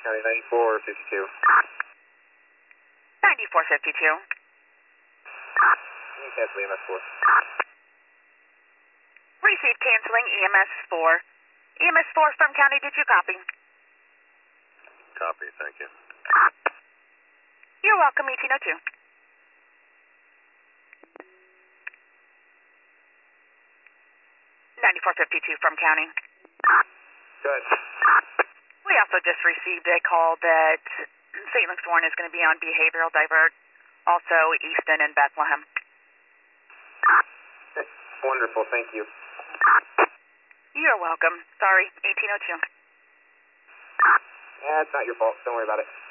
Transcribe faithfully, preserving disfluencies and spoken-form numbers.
County ninety-four fifty-two. ninety-four fifty-two. Cancel E M S four. Received canceling E M S four. E M S four from county, did you copy? Copy, thank you. You're welcome, eighteen oh two. ninety-four fifty-two from county. Good. We also just received a call that Saint Luke's Warren is going to be on behavioral divert, also Easton and Bethlehem. Wonderful, thank you. You're welcome. Sorry, eighteen oh two. Yeah, it's not your fault. Don't worry about it.